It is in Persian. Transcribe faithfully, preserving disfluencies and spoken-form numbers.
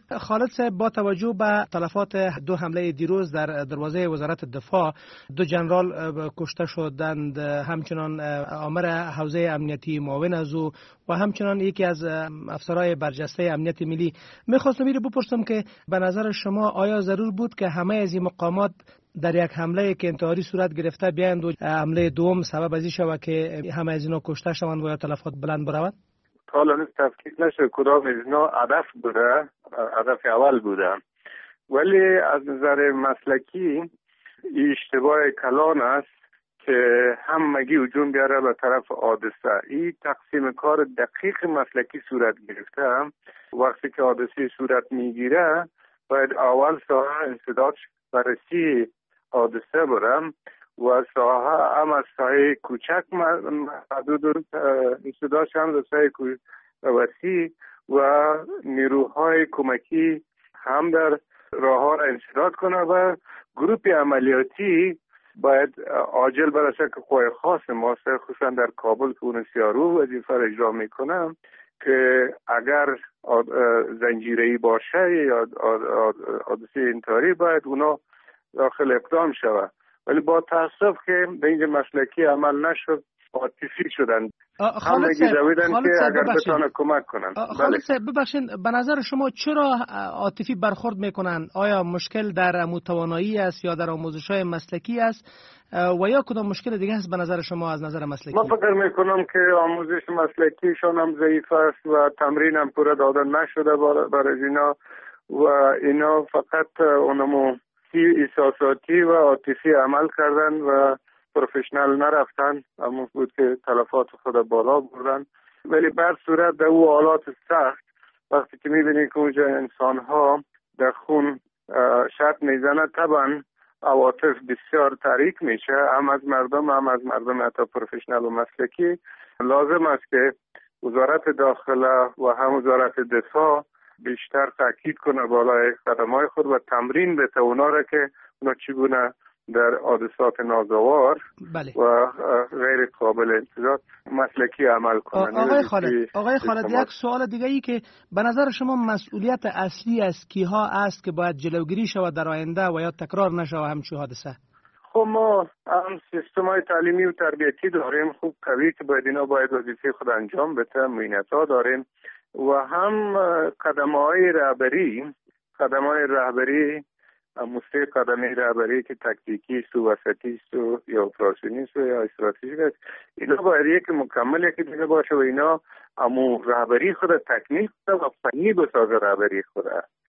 خالد صاحب، با توجه به تلفات دو حمله دیروز در دروازه وزارت دفاع، دو جنرال کشته شدند، همچنان آمر حوزه امنیتی معاون از او و همچنان یکی از افسرهای برجسته امنیت ملی. میخواستم میره بپرسم که به نظر شما آیا ضرور بود که همه از این مقامات در یک حمله که انتحاری صورت گرفته بیایند و حمله دوم سبب از این شود که همه از اینا کشته شوند و یا تلفات بلند برود؟ حالا هنوز تفکیک نشد کدام از اینا هدف بوده، هدف اول بوده، ولی از نظر مسلکی اشتباه کلان است که همگی هجوم بیاره به طرف حادثه. این تقسیم کار دقیق مسلکی صورت گرفته. وقتی که حادثه صورت میگیره باید اول ساحه انسداد بررسی حادثه برم و ساحه هم از ساحه کوچک محدود انسداد هم از ساحه وسیع و نیروهای کمکی هم در راه ها را انسداد کنه و گروپ عملیاتی باید عاجل برسه که قوای خاص ما خصوصا در کابل که اون سیارو وظیفه را اجرا میکنه که اگر زنجیره‌ای باشه یا حادثه انتحاری باید اونا داخل اقدام شود. ولی با تاسف که به اینجا مسلکی عمل نشد، عاطفی شدن. خالد صاحب که اگر بتانه کمک کنن. خالد صاحب ببخشید، به نظر شما چرا عاطفی برخورد میکنن؟ آیا مشکل در توانایی است یا در آموزش‌های مسلکی است و یا کدام مشکل دیگه است به نظر شما از نظر مسلکی؟ من فکر میکنم که آموزش مسلکیشون هم ضعیف است و تمرین هم پورا داده نشده برای اینا و اینا فقط اونمو احساساتی و عاطفی عمل کردن و پروفشنال نرفتن، اما بود که تلفات خود بالا بردن. ولی بر صورت در او حالات سخت وقتی که میبینی که اونجا انسان ها در خون شرط میزنه، طبعا عواطف بسیار تحریک میشه، هم از مردم هم از مردم حتی پروفشنال و مسلکی. لازم است که وزارت داخله و هم وزارت دفاع بیشتر تاکید کنه بالای قدم‌های خود و تمرین بده اونا را که اونا چگونه در حادثات ناگوار بله. و غیر قابل انتظار مسلکی عمل کنند. آقای خالد آقای خالد یک سوال دیگه ای که به نظر شما مسئولیت اصلی از کیها است که باید جلوگیری شود در آینده و یا تکرار نشود همچون حادثه؟ خب ما هم سیستم‌های تعلیمی و تربیتی داریم خوب قوی که باید اینا باید وظیفه خود انجام بده، معینت‌ها داریم و هم قدم‌های رهبری قدم‌های رهبری موسیقی قدمی رهبری که تکتیکی است و وسطی است و یا اپراسیونی است و یا استراتژیک است. اینا باید یک مکمل یکی دیگه باشه و اینا امو رهبری خود تکنیک و فنی بسازه رهبری خود.